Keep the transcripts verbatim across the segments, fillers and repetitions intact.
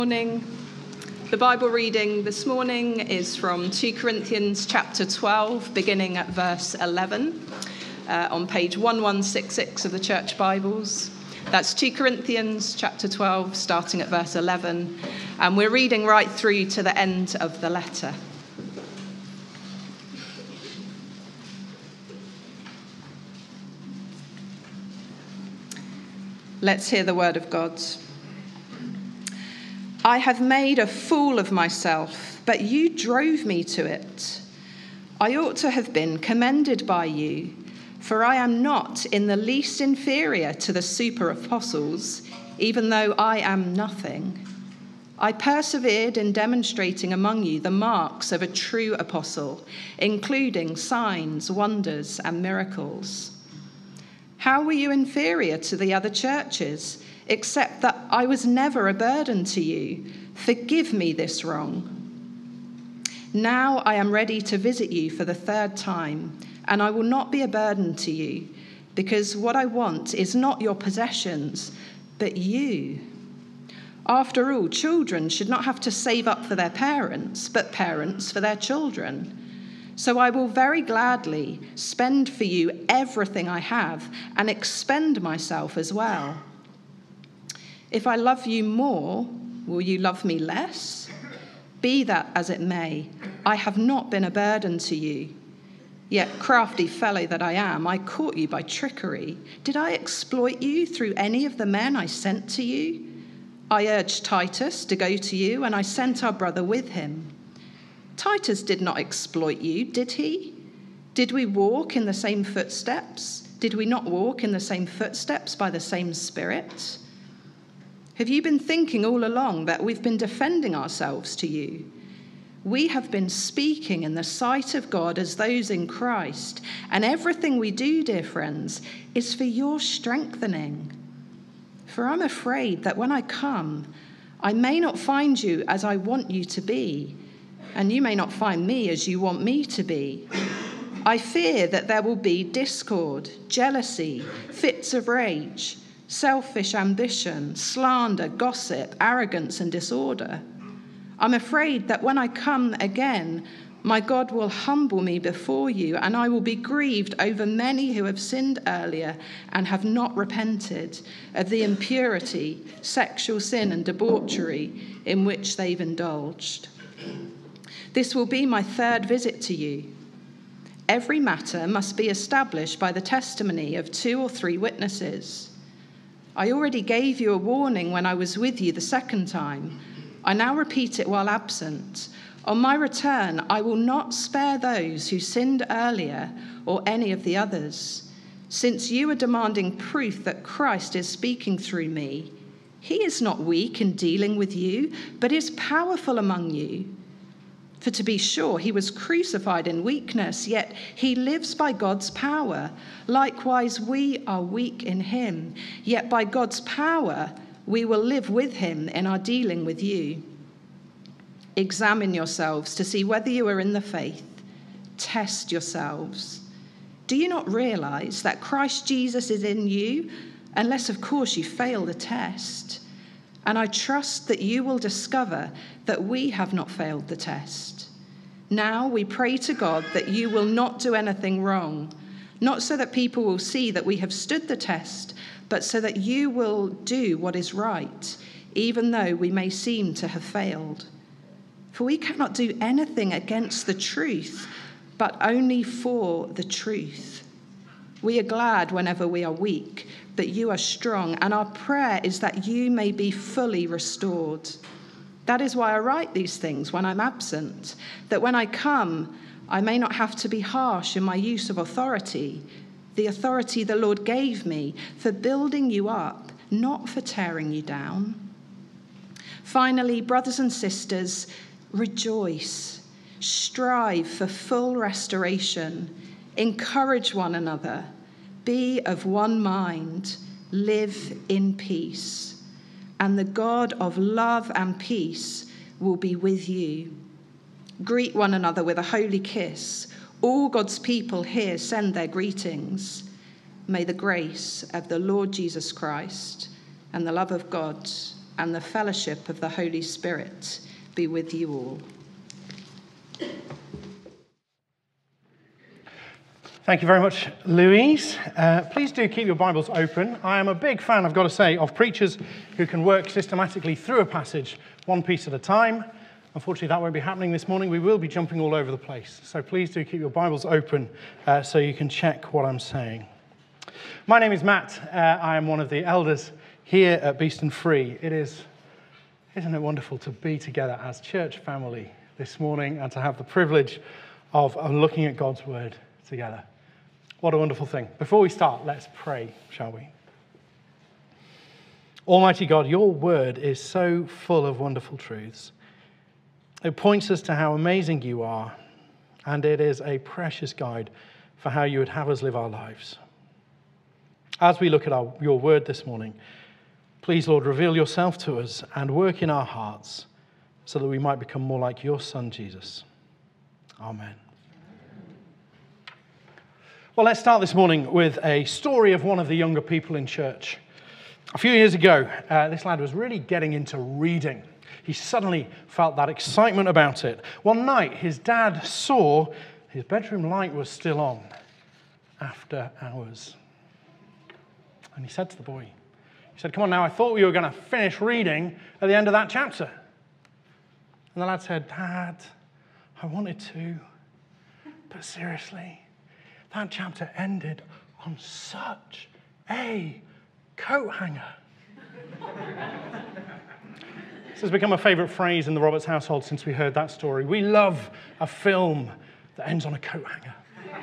Morning. The Bible reading this morning is from Second Corinthians chapter twelve, beginning at verse eleven, uh, on page eleven sixty-six of the Church Bibles. That's Second Corinthians chapter twelve, starting at verse eleven, and we're reading right through to the end of the letter. Let's hear the word of God. I have made a fool of myself, but you drove me to it. I ought to have been commended by you, for I am not in the least inferior to the super apostles, even though I am nothing. I persevered in demonstrating among you the marks of a true apostle, including signs, wonders, and miracles. How were you inferior to the other churches, except that I was never a burden to you? Forgive me this wrong. Now I am ready to visit you for the third time, and I will not be a burden to you, because what I want is not your possessions, but you. After all, children should not have to save up for their parents, but parents for their children. So I will very gladly spend for you everything I have and expend myself as well. If I love you more, will you love me less? Be that as it may, I have not been a burden to you. Yet, crafty fellow that I am, I caught you by trickery. Did I exploit you through any of the men I sent to you? I urged Titus to go to you, and I sent our brother with him. Titus did not exploit you, did he? Did we walk in the same footsteps? Did we not walk in the same footsteps by the same Spirit? Have you been thinking all along that we've been defending ourselves to you? We have been speaking in the sight of God as those in Christ, and everything we do, dear friends, is for your strengthening. For I'm afraid that when I come, I may not find you as I want you to be, and you may not find me as you want me to be. I fear that there will be discord, jealousy, fits of rage, selfish ambition, slander, gossip, arrogance, and disorder. I'm afraid that when I come again, my God will humble me before you, and I will be grieved over many who have sinned earlier and have not repented of the impurity, sexual sin, and debauchery in which they've indulged. This will be my third visit to you. Every matter must be established by the testimony of two or three witnesses. I already gave you a warning when I was with you the second time. I now repeat it while absent. On my return, I will not spare those who sinned earlier or any of the others. Since you are demanding proof that Christ is speaking through me, he is not weak in dealing with you, but is powerful among you. For to be sure, he was crucified in weakness, yet he lives by God's power. Likewise, we are weak in him, yet by God's power we will live with him in our dealing with you. Examine yourselves to see whether you are in the faith. Test yourselves. Do you not realize that Christ Jesus is in you, unless, of course, you fail the test? And I trust that you will discover that we have not failed the test. Now we pray to God that you will not do anything wrong, not so that people will see that we have stood the test, but so that you will do what is right, even though we may seem to have failed. For we cannot do anything against the truth, but only for the truth. We are glad whenever we are weak, but you are strong, and our prayer is that you may be fully restored. That is why I write these things when I'm absent, that when I come, I may not have to be harsh in my use of authority, the authority the Lord gave me for building you up, not for tearing you down. Finally, brothers and sisters, rejoice, strive for full restoration, encourage one another, be of one mind, live in peace, and the God of love and peace will be with you. Greet one another with a holy kiss. All God's people here send their greetings. May the grace of the Lord Jesus Christ and the love of God and the fellowship of the Holy Spirit be with you all. Thank you very much, Louise. Uh, please do keep your Bibles open. I am a big fan, I've got to say, of preachers who can work systematically through a passage, one piece at a time. Unfortunately, that won't be happening this morning. We will be jumping all over the place. So please do keep your Bibles open uh, so you can check what I'm saying. My name is Matt. Uh, I am one of the elders here at Beeston Free. It is, isn't it wonderful to be together as church family this morning and to have the privilege of, of looking at God's word together. What a wonderful thing. Before we start, let's pray, shall we? Almighty God, your word is so full of wonderful truths. It points us to how amazing you are, and it is a precious guide for how you would have us live our lives. As we look at our, your word this morning, please, Lord, reveal yourself to us and work in our hearts so that we might become more like your Son, Jesus. Amen. Well, let's start this morning with a story of one of the younger people in church. A few years ago, uh, this lad was really getting into reading. He suddenly felt that excitement about it. One night, his dad saw his bedroom light was still on after hours. And he said to the boy, he said, "Come on now, I thought we were going to finish reading at the end of that chapter." And the lad said, "Dad, I wanted to, but seriously, that chapter ended on such a coat hanger." This has become a favourite phrase in the Roberts household since we heard that story. We love a film that ends on a coat hanger.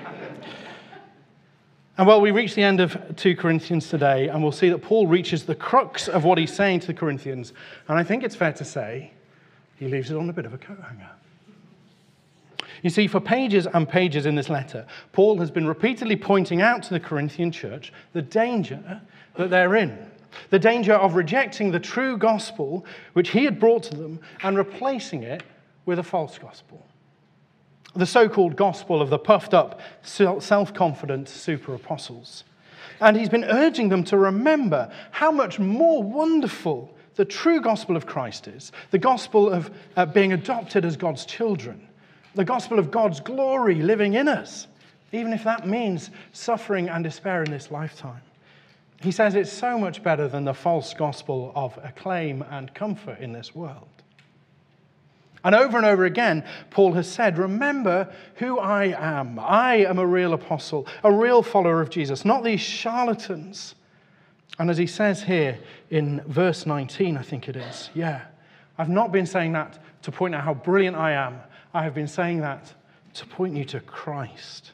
And well, we reach the end of two Corinthians today, and we'll see that Paul reaches the crux of what he's saying to the Corinthians. And I think it's fair to say he leaves it on a bit of a coat hanger. You see, for pages and pages in this letter, Paul has been repeatedly pointing out to the Corinthian church the danger that they're in. The danger of rejecting the true gospel which he had brought to them and replacing it with a false gospel. The so-called gospel of the puffed-up, self-confident super-apostles. And he's been urging them to remember how much more wonderful the true gospel of Christ is. The gospel of uh, being adopted as God's children. The gospel of God's glory living in us, even if that means suffering and despair in this lifetime. He says it's so much better than the false gospel of acclaim and comfort in this world. And over and over again, Paul has said, remember who I am. I am a real apostle, a real follower of Jesus, not these charlatans. And as he says here in verse nineteen, I think it is, yeah, I've not been saying that to point out how brilliant I am. I have been saying that to point you to Christ.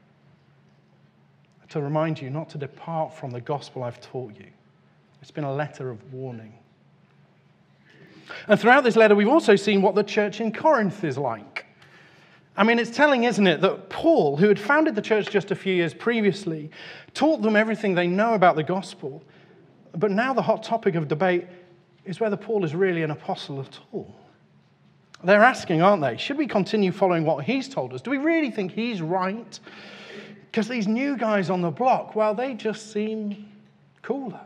To remind you not to depart from the gospel I've taught you. It's been a letter of warning. And throughout this letter, we've also seen what the church in Corinth is like. I mean, it's telling, isn't it, that Paul, who had founded the church just a few years previously, taught them everything they know about the gospel. But now the hot topic of debate is whether Paul is really an apostle at all. They're asking, aren't they? Should we continue following what he's told us? Do we really think he's right? Because these new guys on the block, well, they just seem cooler.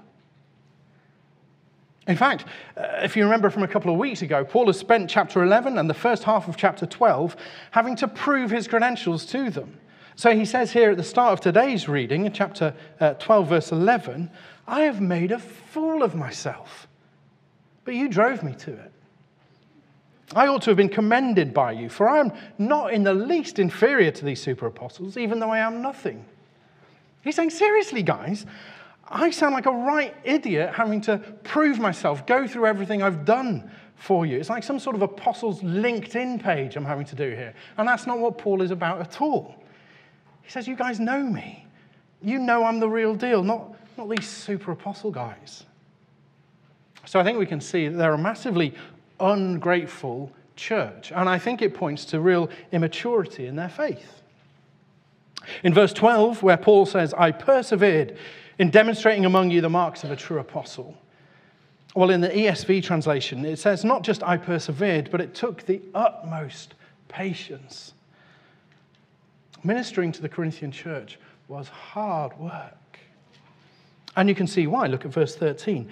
In fact, uh, if you remember from a couple of weeks ago, Paul has spent chapter eleven and the first half of chapter twelve having to prove his credentials to them. So he says here at the start of today's reading, in chapter uh, twelve, verse eleven, I have made a fool of myself, but you drove me to it. I ought to have been commended by you, for I am not in the least inferior to these super apostles, even though I am nothing. He's saying, seriously, guys, I sound like a right idiot having to prove myself, go through everything I've done for you. It's like some sort of apostles' LinkedIn page I'm having to do here. And that's not what Paul is about at all. He says, you guys know me. You know I'm the real deal, not, not these super apostle guys. So I think we can see that they're a massively ungrateful church. And I think it points to real immaturity in their faith. In verse twelve, where Paul says, I persevered in demonstrating among you the marks of a true apostle. Well, in the E S V translation, it says not just I persevered, but it took the utmost patience. Ministering to the Corinthian church was hard work. And you can see why. Look at verse thirteen.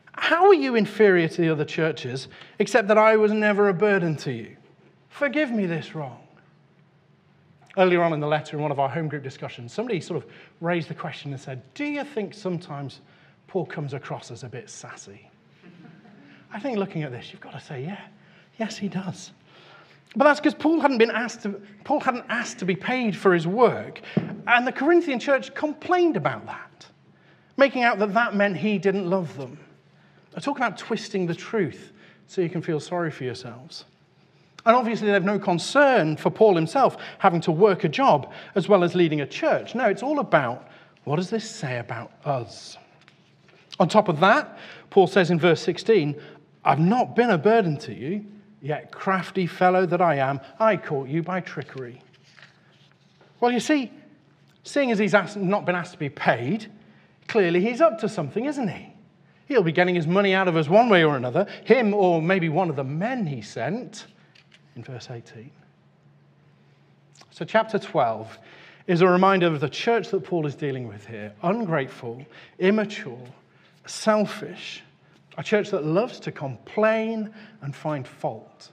How are you inferior to the other churches, except that I was never a burden to you? Forgive me this wrong. Earlier on in the letter, in one of our home group discussions, somebody sort of raised the question and said, do you think sometimes Paul comes across as a bit sassy? I think looking at this, you've got to say, yeah, yes, he does. But that's because Paul hadn't been asked to, Paul hadn't asked to be paid for his work, and the Corinthian church complained about that, making out that that meant he didn't love them. I talk about twisting the truth so you can feel sorry for yourselves. And obviously they have no concern for Paul himself having to work a job as well as leading a church. No, it's all about, what does this say about us? On top of that, Paul says in verse sixteen, I've not been a burden to you, yet crafty fellow that I am, I caught you by trickery. Well, you see, seeing as he's asked, not been asked to be paid, clearly he's up to something, isn't he? He'll be getting his money out of us one way or another, him or maybe one of the men he sent, in verse eighteen. So chapter twelve is a reminder of the church that Paul is dealing with here. Ungrateful, immature, selfish, a church that loves to complain and find fault.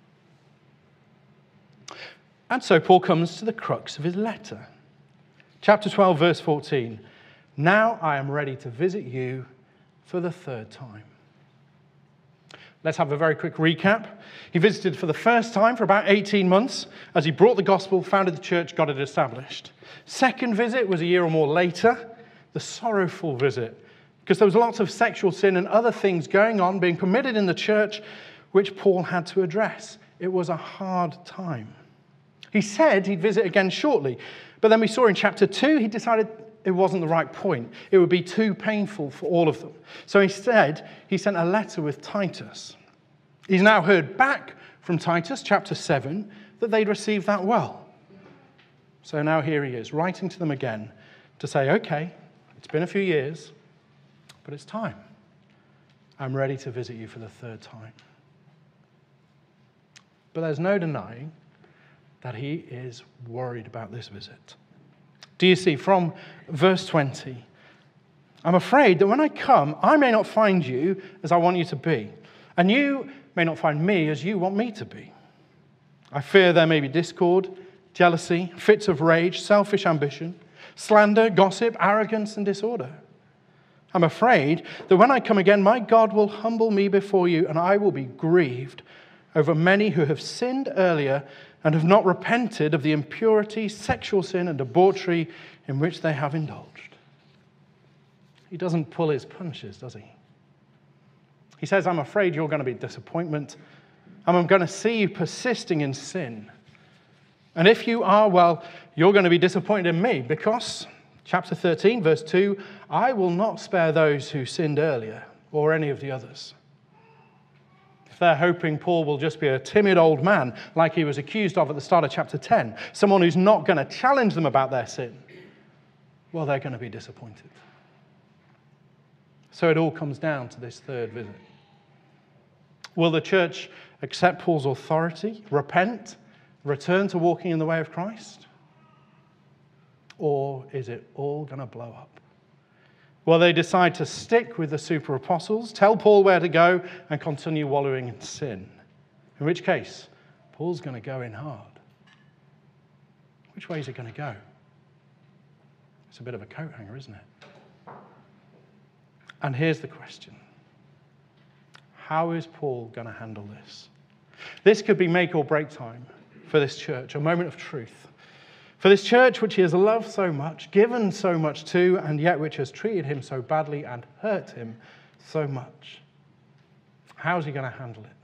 And so Paul comes to the crux of his letter. Chapter twelve, verse fourteen. Now I am ready to visit you for the third time. Let's have a very quick recap. He visited for the first time for about eighteen months as he brought the gospel, founded the church, got it established. Second visit was a year or more later, the sorrowful visit, because there was lots of sexual sin and other things going on, being permitted in the church, which Paul had to address. It was a hard time. He said he'd visit again shortly, but then we saw in chapter two, he decided it wasn't the right point. It would be too painful for all of them. So instead, he sent a letter with Titus. He's now heard back from Titus, chapter seven, that they'd received that well. So now here he is, writing to them again to say, okay, it's been a few years, but it's time. I'm ready to visit you for the third time. But there's no denying that he is worried about this visit. Do you see, from verse twenty, I'm afraid that when I come, I may not find you as I want you to be, and you may not find me as you want me to be. I fear there may be discord, jealousy, fits of rage, selfish ambition, slander, gossip, arrogance, and disorder. I'm afraid that when I come again, my God will humble me before you, and I will be grieved over many who have sinned earlier and have not repented of the impurity, sexual sin, and debauchery in which they have indulged. He doesn't pull his punches, does he? He says, I'm afraid you're going to be disappointment, and I'm going to see you persisting in sin. And if you are, well, you're going to be disappointed in me, because, chapter thirteen, verse two, I will not spare those who sinned earlier, or any of the others. They're hoping Paul will just be a timid old man like he was accused of at the start of chapter ten, someone who's not going to challenge them about their sin, well, they're going to be disappointed. So it all comes down to this third visit. Will the church accept Paul's authority, repent, return to walking in the way of Christ? Or is it all going to blow up? Well, they decide to stick with the super apostles, tell Paul where to go, and continue wallowing in sin. In which case, Paul's going to go in hard. Which way is it going to go? It's a bit of a coat hanger, isn't it? And here's the question. How is Paul going to handle this? This could be make or break time for this church, a moment of truth. For this church which he has loved so much, given so much to, and yet which has treated him so badly and hurt him so much. How's he going to handle it?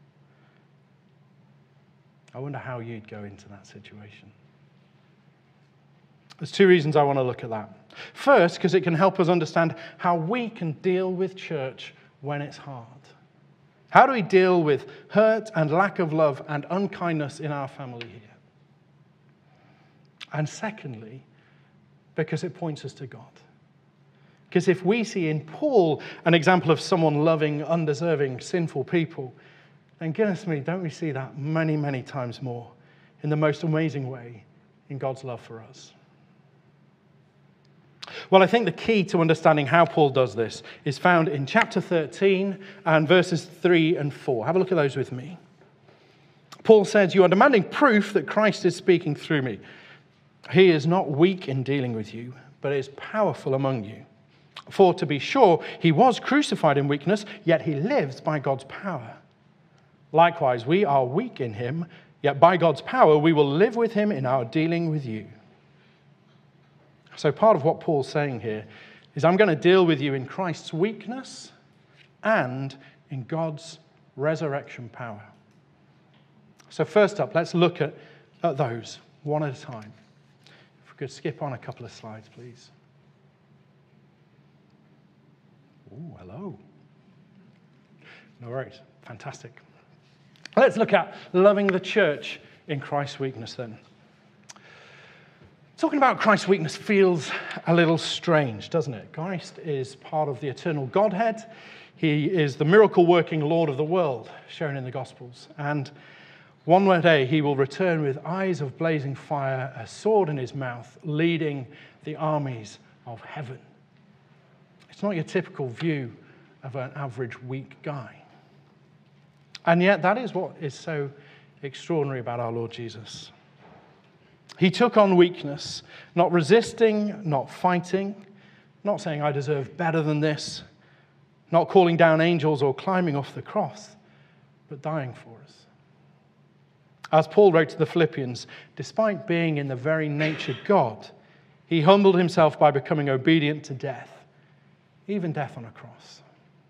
I wonder how you'd go into that situation. There's two reasons I want to look at that. First, because it can help us understand how we can deal with church when it's hard. How do we deal with hurt and lack of love and unkindness in our family here? And secondly, because it points us to God. Because if we see in Paul an example of someone loving, undeserving, sinful people, then goodness me, don't we see that many, many times more in the most amazing way in God's love for us? Well, I think the key to understanding how Paul does this is found in chapter thirteen and verses three and four. Have a look at those with me. Paul says, "You are demanding proof that Christ is speaking through me. He is not weak in dealing with you, but is powerful among you. For to be sure, he was crucified in weakness, yet he lives by God's power. Likewise, we are weak in him, yet by God's power we will live with him in our dealing with you." So part of what Paul's saying here is, I'm going to deal with you in Christ's weakness and in God's resurrection power. So first up, let's look at, at those one at a time. If we could skip on a couple of slides, please. Oh, hello. No worries. Fantastic. Let's look at loving the church in Christ's weakness then. Talking about Christ's weakness feels a little strange, doesn't it? Christ is part of the eternal Godhead. He is the miracle-working Lord of the world, shown in the Gospels. And one more day he will return with eyes of blazing fire, a sword in his mouth, leading the armies of heaven. It's not your typical view of an average weak guy. And yet that is what is so extraordinary about our Lord Jesus. He took on weakness, not resisting, not fighting, not saying I deserve better than this, not calling down angels or climbing off the cross, but dying for us. As Paul wrote to the Philippians, despite being in the very nature God, he humbled himself by becoming obedient to death, even death on a cross.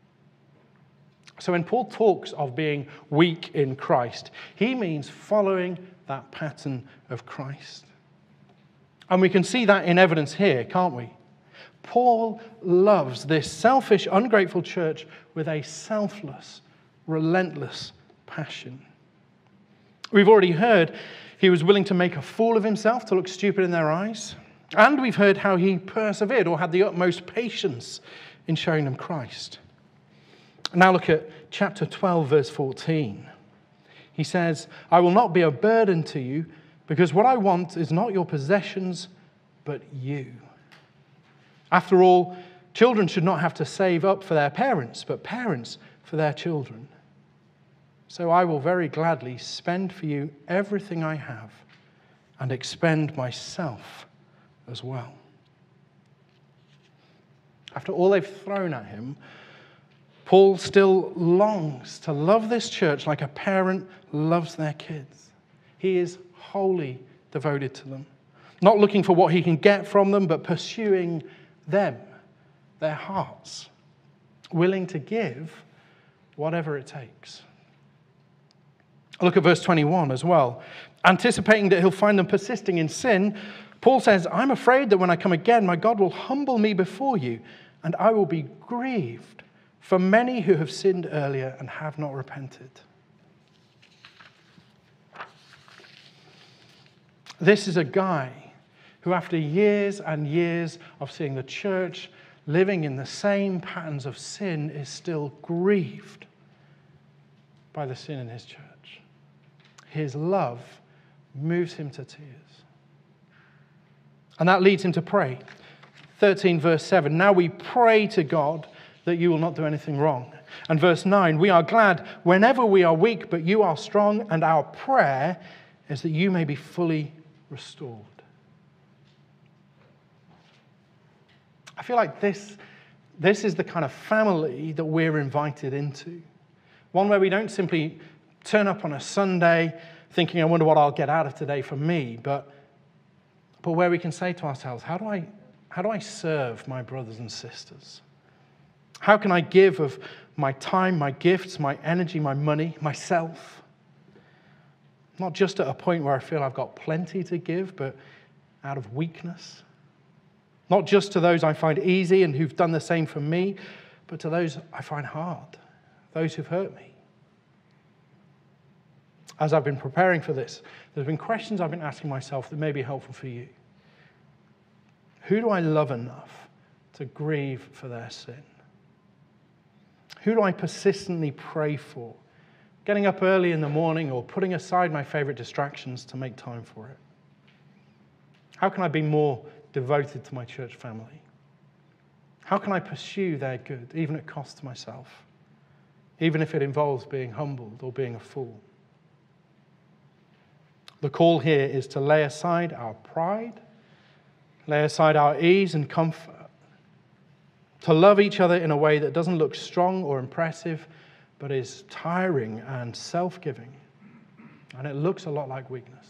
So when Paul talks of being weak in Christ, he means following that pattern of Christ. And we can see that in evidence here, can't we? Paul loves this selfish, ungrateful church with a selfless, relentless passion. We've already heard he was willing to make a fool of himself to look stupid in their eyes. And we've heard how he persevered or had the utmost patience in showing them Christ. Now look at chapter twelve, verse fourteen. He says, "I will not be a burden to you, because what I want is not your possessions, but you. After all, children should not have to save up for their parents, but parents for their children. So I will very gladly spend for you everything I have and expend myself as well." After all they've thrown at him, Paul still longs to love this church like a parent loves their kids. He is wholly devoted to them, not looking for what he can get from them, but pursuing them, their hearts, willing to give whatever it takes. Look at verse twenty-one as well. Anticipating that he'll find them persisting in sin, Paul says, "I'm afraid that when I come again, my God will humble me before you, and I will be grieved for many who have sinned earlier and have not repented." This is a guy who, after years and years of seeing the church living in the same patterns of sin, is still grieved by the sin in his church. His love moves him to tears. And that leads him to pray. thirteen verse seven, "Now we pray to God that you will not do anything wrong." And verse nine, "We are glad whenever we are weak, but you are strong, and our prayer is that you may be fully restored." I feel like this, this is the kind of family that we're invited into. One where we don't simply turn up on a Sunday thinking, I wonder what I'll get out of today for me, but, but where we can say to ourselves, how do I, how do I serve my brothers and sisters? How can I give of my time, my gifts, my energy, my money, myself? Not just at a point where I feel I've got plenty to give, but out of weakness. Not just to those I find easy and who've done the same for me, but to those I find hard, those who've hurt me. As I've been preparing for this, there's been questions I've been asking myself that may be helpful for you. Who do I love enough to grieve for their sin? Who do I persistently pray for, getting up early in the morning or putting aside my favorite distractions to make time for it? How can I be more devoted to my church family? How can I pursue their good, even at cost to myself? Even if it involves being humbled or being a fool. The call here is to lay aside our pride, lay aside our ease and comfort, to love each other in a way that doesn't look strong or impressive, but is tiring and self-giving. And it looks a lot like weakness.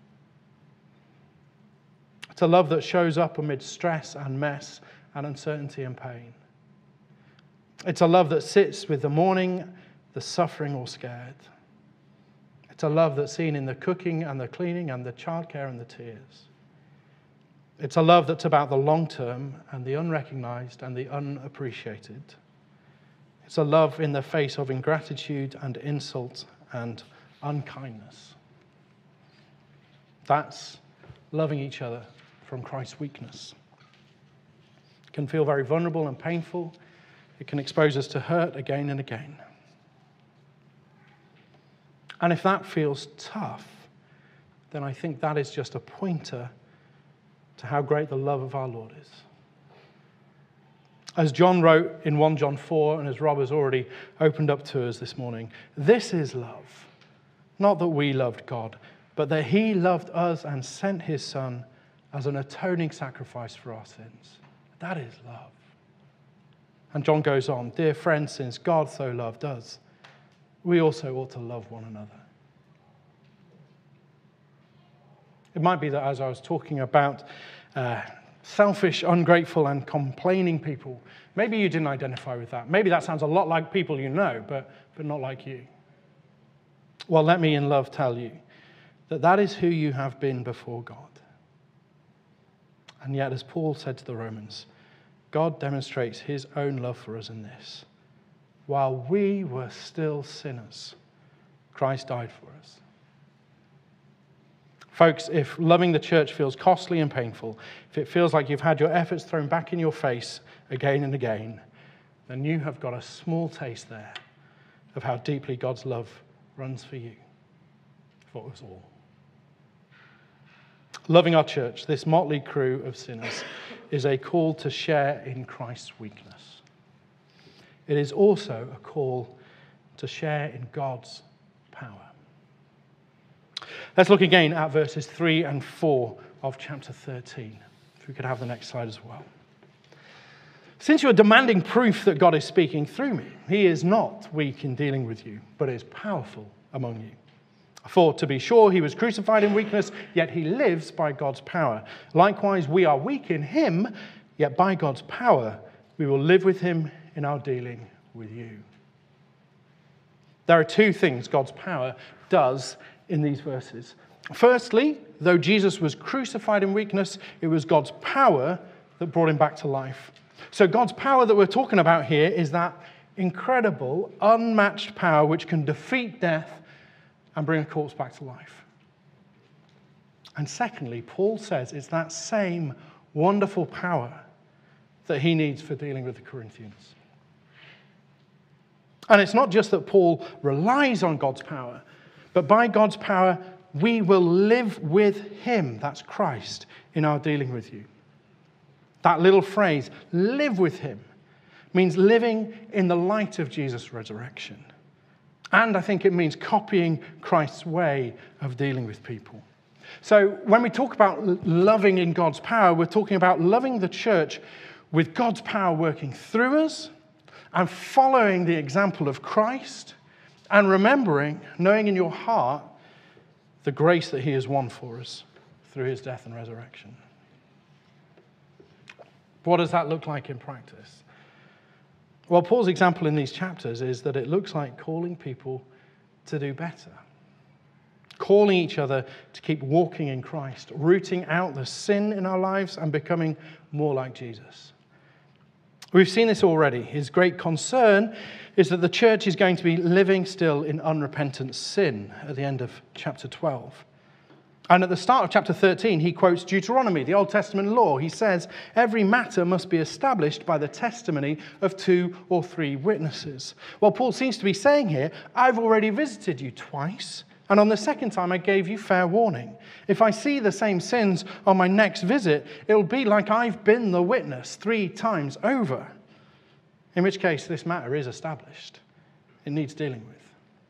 It's a love that shows up amid stress and mess and uncertainty and pain. It's a love that sits with the mourning, the suffering, or scared. It's a love that's seen in the cooking and the cleaning and the childcare and the tears. It's a love that's about the long term and the unrecognized and the unappreciated. It's a love in the face of ingratitude and insult and unkindness. That's loving each other from Christ's weakness. It can feel very vulnerable and painful. It can expose us to hurt again and again. And if that feels tough, then I think that is just a pointer to how great the love of our Lord is. As John wrote in First John four, and as Rob has already opened up to us this morning, this is love. Not that we loved God, but that he loved us and sent his Son as an atoning sacrifice for our sins. That is love. And John goes on, dear friends, since God so loved us, we also ought to love one another. It might be that as I was talking about uh, selfish, ungrateful, and complaining people, maybe you didn't identify with that. Maybe that sounds a lot like people you know, but, but not like you. Well, let me in love tell you that that is who you have been before God. And yet, as Paul said to the Romans, God demonstrates his own love for us in this. While we were still sinners, Christ died for us. Folks, if loving the church feels costly and painful, if it feels like you've had your efforts thrown back in your face again and again, then you have got a small taste there of how deeply God's love runs for you, for us all. Loving our church, this motley crew of sinners, is a call to share in Christ's weakness. It is also a call to share in God's power. Let's look again at verses three and four of chapter thirteen. If we could have the next slide as well. Since you are demanding proof that God is speaking through me, he is not weak in dealing with you, but is powerful among you. For to be sure, he was crucified in weakness, yet he lives by God's power. Likewise, we are weak in him, yet by God's power, we will live with him in our dealing with you. There are two things God's power does in these verses. Firstly, though Jesus was crucified in weakness, it was God's power that brought him back to life. So God's power that we're talking about here is that incredible, unmatched power which can defeat death and bring a corpse back to life. And secondly, Paul says it's that same wonderful power that he needs for dealing with the Corinthians. And it's not just that Paul relies on God's power, but by God's power, we will live with him, that's Christ, in our dealing with you. That little phrase, live with him, means living in the light of Jesus' resurrection. And I think it means copying Christ's way of dealing with people. So when we talk about loving in God's power, we're talking about loving the church with God's power working through us and following the example of Christ and remembering, knowing in your heart, the grace that he has won for us through his death and resurrection. What does that look like in practice? Well, Paul's example in these chapters is that it looks like calling people to do better. Calling each other to keep walking in Christ, rooting out the sin in our lives and becoming more like Jesus. We've seen this already. His great concern is that the church is going to be living still in unrepentant sin at the end of chapter twelve. And at the start of chapter thirteen, he quotes Deuteronomy, the Old Testament law. He says, every matter must be established by the testimony of two or three witnesses. Well, Paul seems to be saying here, I've already visited you twice, And on the second time, I gave you fair warning. If I see the same sins on my next visit, it'll be like I've been the witness three times over. In which case, this matter is established. It needs dealing with.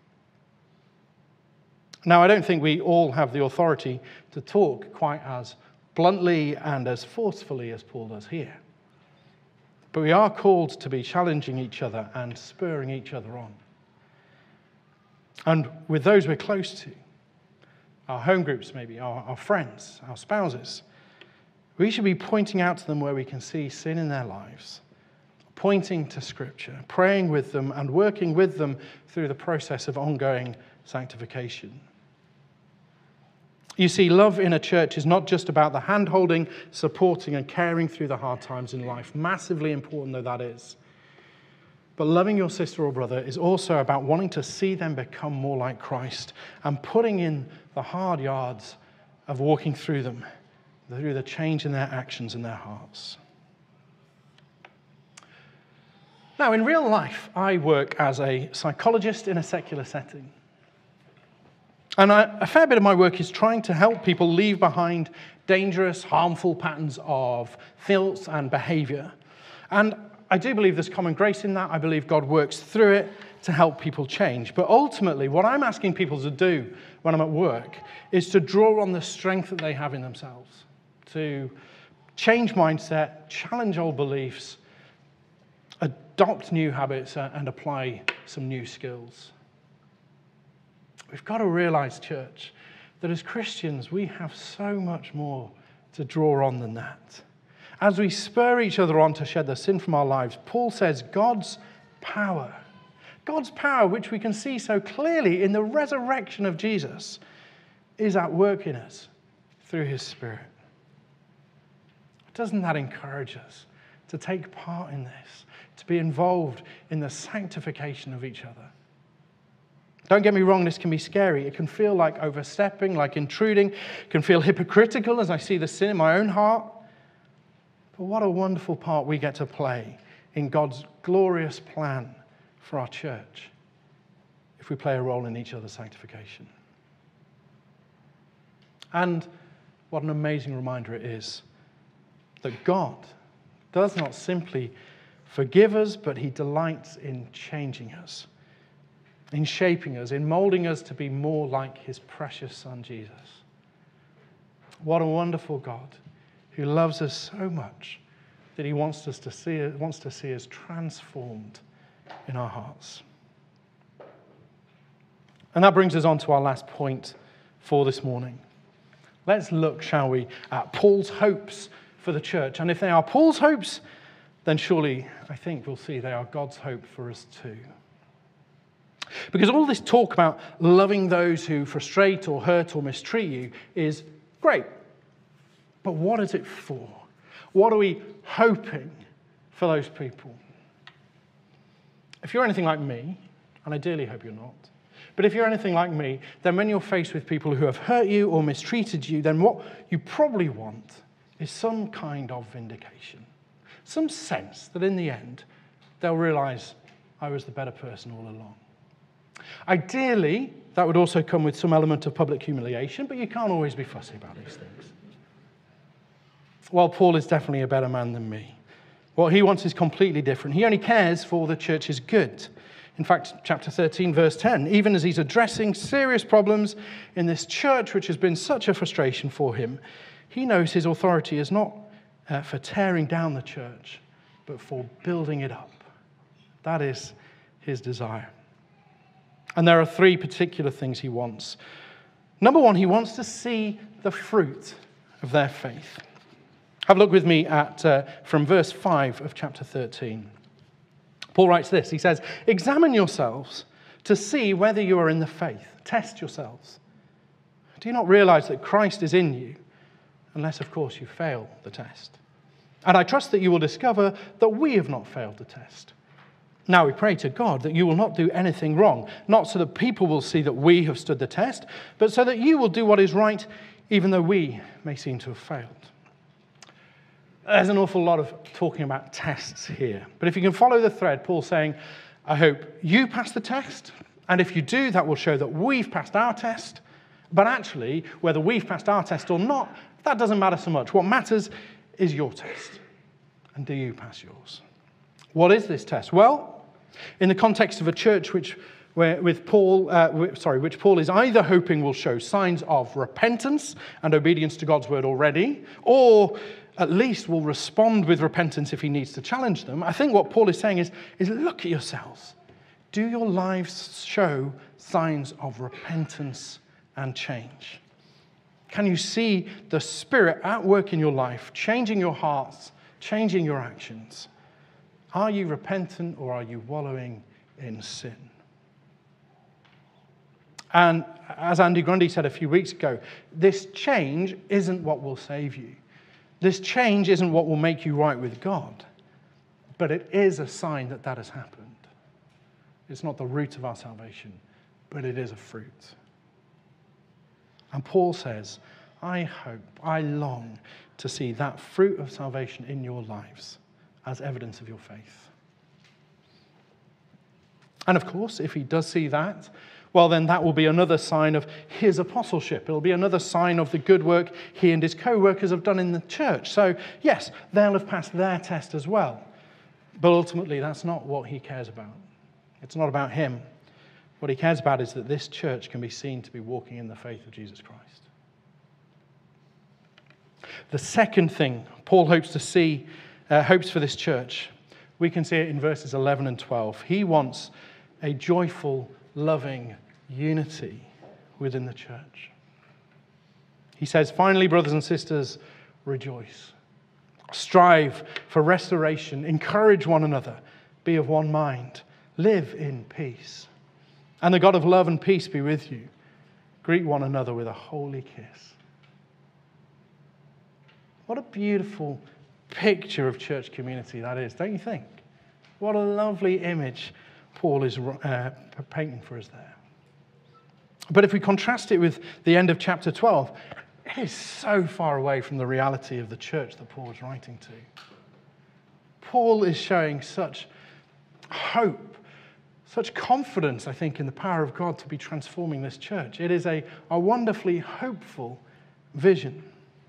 Now, I don't think we all have the authority to talk quite as bluntly and as forcefully as Paul does here. But we are called to be challenging each other and spurring each other on. And with those we're close to, our home groups maybe, our, our friends, our spouses, we should be pointing out to them where we can see sin in their lives, pointing to Scripture, praying with them and working with them through the process of ongoing sanctification. You see, love in a church is not just about the hand-holding, supporting and caring through the hard times in life, massively important though that is. But loving your sister or brother is also about wanting to see them become more like Christ and putting in the hard yards of walking through them, through the change in their actions and their hearts. Now, in real life, I work as a psychologist in a secular setting. And I, a fair bit of my work is trying to help people leave behind dangerous, harmful patterns of thoughts and behavior. And I do believe there's common grace in that. I believe God works through it to help people change. But ultimately, what I'm asking people to do when I'm at work is to draw on the strength that they have in themselves, to change mindset, challenge old beliefs, adopt new habits, and apply some new skills. We've got to realize, church, that as Christians, we have so much more to draw on than that. As we spur each other on to shed the sin from our lives, Paul says God's power, God's power, which we can see so clearly in the resurrection of Jesus, is at work in us through his Spirit. Doesn't that encourage us to take part in this, to be involved in the sanctification of each other? Don't get me wrong, this can be scary. It can feel like overstepping, like intruding. It can feel hypocritical as I see the sin in my own heart. But what a wonderful part we get to play in God's glorious plan for our church if we play a role in each other's sanctification. And what an amazing reminder it is that God does not simply forgive us, but he delights in changing us, in shaping us, in molding us to be more like his precious Son, Jesus. What a wonderful God who loves us so much that he wants us to see, wants to see us transformed in our hearts. And that brings us on to our last point for this morning. Let's look, shall we, at Paul's hopes for the church. And if they are Paul's hopes, then surely, I think we'll see they are God's hope for us too. Because all this talk about loving those who frustrate or hurt or mistreat you is great. But what is it for? What are we hoping for those people? If you're anything like me, and I dearly hope you're not, but if you're anything like me, then when you're faced with people who have hurt you or mistreated you, then what you probably want is some kind of vindication. Some sense that in the end, they'll realize I was the better person all along. Ideally, that would also come with some element of public humiliation, but you can't always be fussy about these things. Well, Paul is definitely a better man than me. What he wants is completely different. He only cares for the church's good. In fact, chapter thirteen, verse ten, even as he's addressing serious problems in this church, which has been such a frustration for him, he knows his authority is not uh, for tearing down the church, but for building it up. That is his desire. And there are three particular things he wants. Number one, he wants to see the fruit of their faith. Have a look with me at uh, from verse five of chapter thirteen. Paul writes this. He says, "Examine yourselves to see whether you are in the faith. Test yourselves. Do you not realize that Christ is in you? Unless, of course, you fail the test. And I trust that you will discover that we have not failed the test. Now we pray to God that you will not do anything wrong, not so that people will see that we have stood the test, but so that you will do what is right, even though we may seem to have failed." There's an awful lot of talking about tests here. But if you can follow the thread, Paul's saying, I hope you pass the test, And if you do, that will show that we've passed our test. But actually, whether we've passed our test or not, that doesn't matter so much. What matters is your test. And do you pass yours? What is this test? Well, in the context of a church which, where, with Paul, uh, sorry, which Paul is either hoping will show signs of repentance and obedience to God's word already, or at least will respond with repentance if he needs to challenge them. I think what Paul is saying is, is look at yourselves. Do your lives show signs of repentance and change? Can you see the Spirit at work in your life, changing your hearts, changing your actions? Are you repentant or are you wallowing in sin? And as Andy Grundy said a few weeks ago, this change isn't what will save you. This change isn't what will make you right with God, but it is a sign that that has happened. It's not the root of our salvation, but it is a fruit. And Paul says, I hope, I long to see that fruit of salvation in your lives as evidence of your faith. And of course, if he does see that, well, then that will be another sign of his apostleship. It'll be another sign of the good work he and his co-workers have done in the church. So, yes, they'll have passed their test as well. But ultimately, that's not what he cares about. It's not about him. What he cares about is that this church can be seen to be walking in the faith of Jesus Christ. The second thing Paul hopes to see, uh, hopes for this church, we can see it in verses eleven and twelve. He wants a joyful, loving unity within the church. He says, finally, brothers and sisters, rejoice. Strive for restoration. Encourage one another. Be of one mind. Live in peace. And the God of love and peace be with you. Greet one another with a holy kiss. What a beautiful picture of church community that is, don't you think? What a lovely image Paul is uh, painting for us there. But if we contrast it with the end of chapter twelve, it is so far away from the reality of the church that Paul is writing to. Paul is showing such hope, such confidence, I think, in the power of God to be transforming this church. It is a, a wonderfully hopeful vision.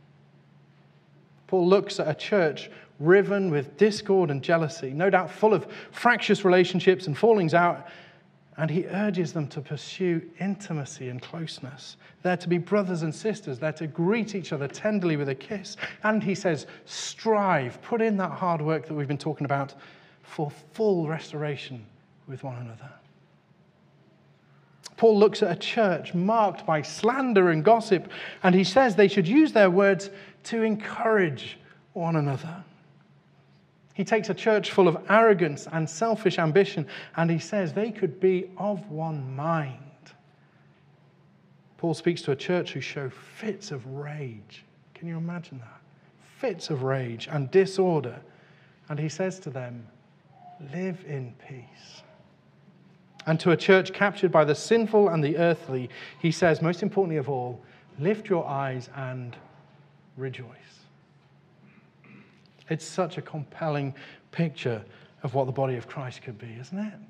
Paul looks at a church riven with discord and jealousy, no doubt full of fractious relationships and fallings out, and he urges them to pursue intimacy and closeness. They're to be brothers and sisters. They're to greet each other tenderly with a kiss. And he says, strive, put in that hard work that we've been talking about for full restoration with one another. Paul looks at a church marked by slander and gossip, and he says they should use their words to encourage one another. He takes a church full of arrogance and selfish ambition, and he says they could be of one mind. Paul speaks to a church who show fits of rage. Can you imagine that? Fits of rage and disorder. And he says to them, live in peace. And to a church captured by the sinful and the earthly, he says, most importantly of all, lift your eyes and rejoice. It's such a compelling picture of what the body of Christ could be, isn't it?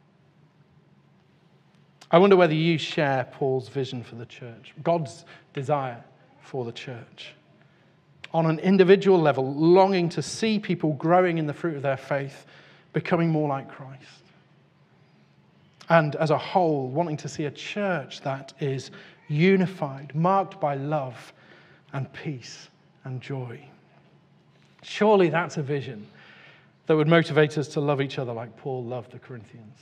I wonder whether you share Paul's vision for the church, God's desire for the church. On an individual level, longing to see people growing in the fruit of their faith, becoming more like Christ. And as a whole, wanting to see a church that is unified, marked by love and peace and joy. Surely that's a vision that would motivate us to love each other like Paul loved the Corinthians.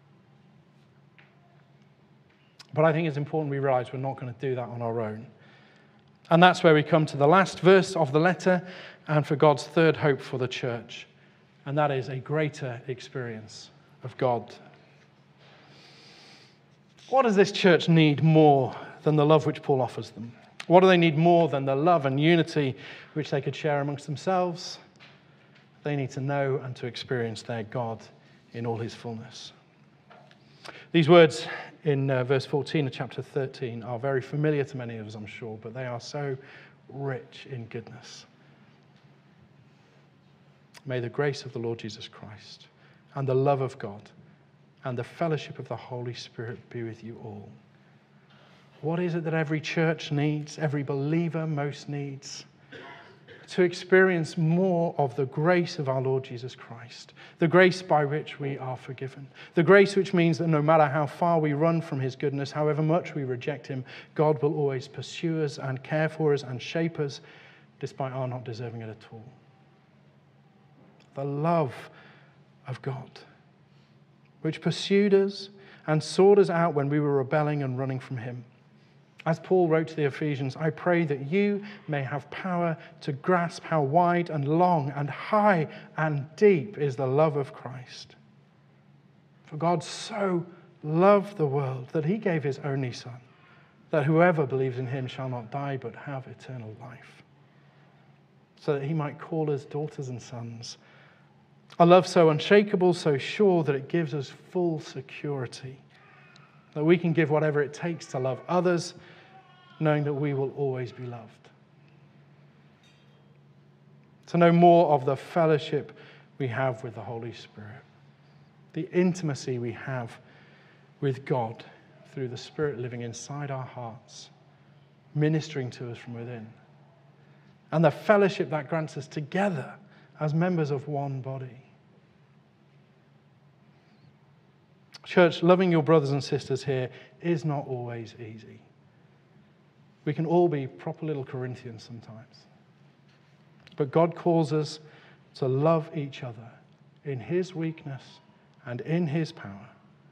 But I think it's important we realize we're not going to do that on our own. And that's where we come to the last verse of the letter and for God's third hope for the church. And that is a greater experience of God. What does this church need more than the love which Paul offers them? What do they need more than the love and unity which they could share amongst themselves? They need to know and to experience their God in all his fullness. These words in uh, verse fourteen of chapter thirteen are very familiar to many of us, I'm sure, but they are so rich in goodness. May the grace of the Lord Jesus Christ and the love of God and the fellowship of the Holy Spirit be with you all. What is it that every church needs, every believer most needs? To experience more of the grace of our Lord Jesus Christ, the grace by which we are forgiven, the grace which means that no matter how far we run from his goodness, however much we reject him, God will always pursue us and care for us and shape us despite our not deserving it at all. The love of God, which pursued us and sought us out when we were rebelling and running from him. As Paul wrote to the Ephesians, I pray that you may have power to grasp how wide and long and high and deep is the love of Christ. For God so loved the world that he gave his only Son, that whoever believes in him shall not die but have eternal life, so that he might call us daughters and sons. A love so unshakable, so sure that it gives us full security, that we can give whatever it takes to love others, knowing that we will always be loved. To know more of the fellowship we have with the Holy Spirit, the intimacy we have with God through the Spirit living inside our hearts, ministering to us from within, and the fellowship that grants us together as members of one body. Church, loving your brothers and sisters here is not always easy. We can all be proper little Corinthians sometimes. But God calls us to love each other in his weakness and in his power.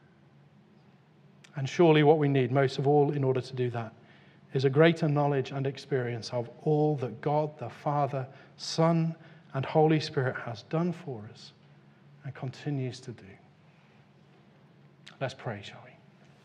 And surely what we need most of all in order to do that is a greater knowledge and experience of all that God, the Father, Son, and Holy Spirit has done for us and continues to do. Let's pray, shall we?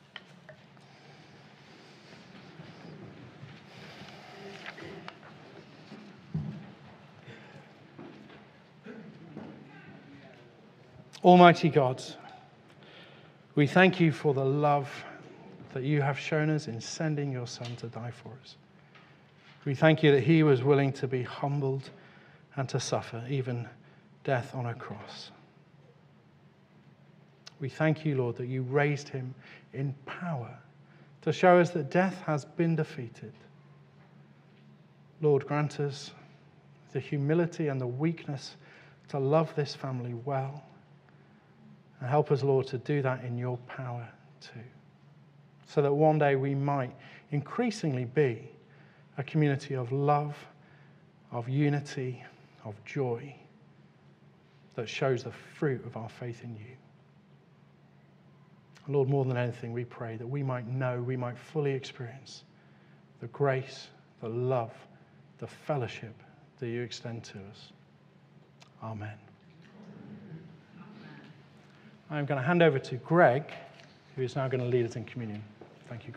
Almighty God, we thank you for the love that you have shown us in sending your Son to die for us. We thank you that he was willing to be humbled and to suffer, even death on a cross. We thank you, Lord, that you raised him in power to show us that death has been defeated. Lord, grant us the humility and the weakness to love this family well. And help us, Lord, to do that in your power too. So that one day we might increasingly be a community of love, of unity, of joy that shows the fruit of our faith in you. Lord, more than anything, we pray that we might know, we might fully experience the grace, the love, the fellowship that you extend to us. Amen. I'm going to hand over to Greg, who is now going to lead us in communion. Thank you.